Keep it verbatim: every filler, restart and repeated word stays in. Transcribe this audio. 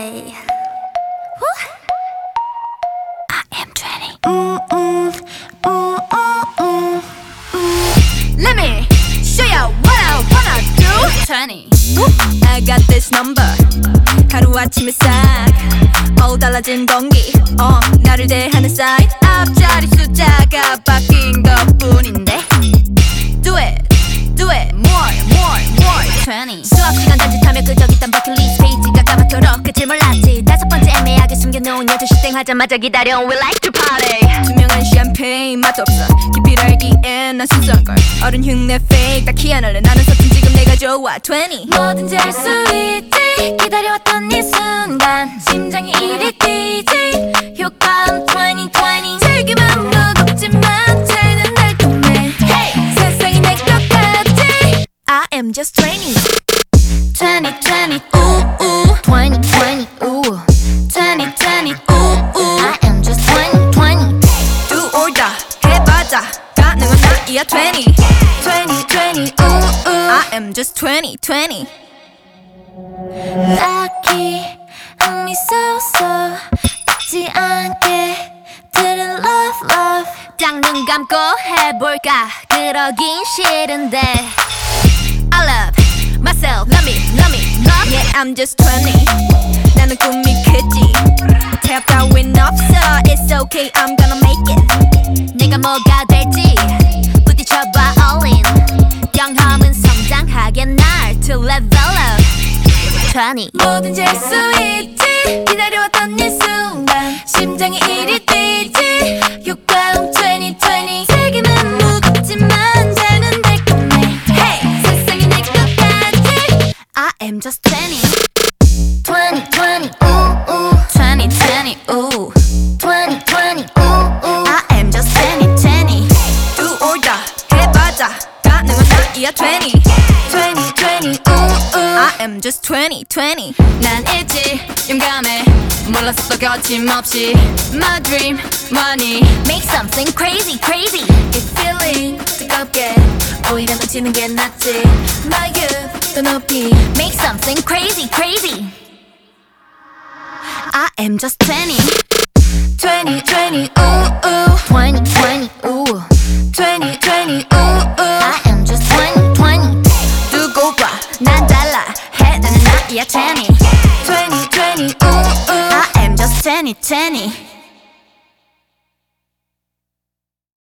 party. Woo. I am twenty. Mm, mm, mm, mm, mm, mm. Let me show you what I wanna do. twenty. I got this number. 하루아침에 싹 어우 달라진 공기 어 나를 대하는 사인 앞자리 숫자가 바뀐 것뿐인데 Do it, do it, more, more, more twenty. 수업시간 단짓하며 끄적이던 버킷리스트 페이지가 까맣도록 끝을 몰랐지 다섯 번째 애매하게 숨겨놓은 열두 시 땡 하자마자 기다려 We like to party. 투명한 샴페인 맛도 없어 깊이를 알기엔 난 순수한걸 어른 흉내 fake 딱히 안 할래 나는 서툰 지금 내가 좋아 twenty. 뭐든지 할 수 있지 기다려왔던 이 순간 심장이 이리 뛰지 효과음 twenty twenty. 즐기면 무겁지만 차이는 달콤해 hey. 세상이 내 것 같지 I am just twenty. twenty twenty ooh ooh twenty twenty ooh twenty twenty ooh ooh I am just twenty twenty. Do or die 해봐자 가능한 나이야 twenty. twenty twenty ooh ooh I am just twenty twenty. 딱히 흥미 쏘쏘 있지 않게 들은 love love 딱 눈 감고 해볼까 그러긴 싫은데 I love myself love me love me love yeah I'm just twenty. 나는 꿈이 크지 태엽 따윈 없어 It's okay I'm gonna make it. 내가 뭐가 될지 부딪혀봐 all in 경험은 성장하게 날 to level up twenty. 뭐든지 할 수 있지 기다려왔던 이 순간 심장이 이리 뛰지 효과음 twenty twenty. 세기는 무겁지만 잘는 달콤해 hey. 세상이 내 것 같지 I am just twenty. twenty twenty ooh ooh twenty twenty ooh twenty twenty ooh ooh I am just twenty twenty. Do or die 해봐자 가능한 나이야 twenty. twenty twenty ooh ooh I am just twenty twenty. 난 있지 용감해 몰랐어 거침없이 My dream money make something crazy crazy. It's feeling 뜨겁게 오히려 놓치는 게 낫지 My youth 더 높이 make something crazy crazy. I am just twenty. twenty twenty ooh ooh twenty twenty ooh twenty twenty ooh ooh I am just twenty twenty. 두고 봐 난 달라 해내는 나이야 twenty. twenty twenty ooh ooh I am just twenty twenty.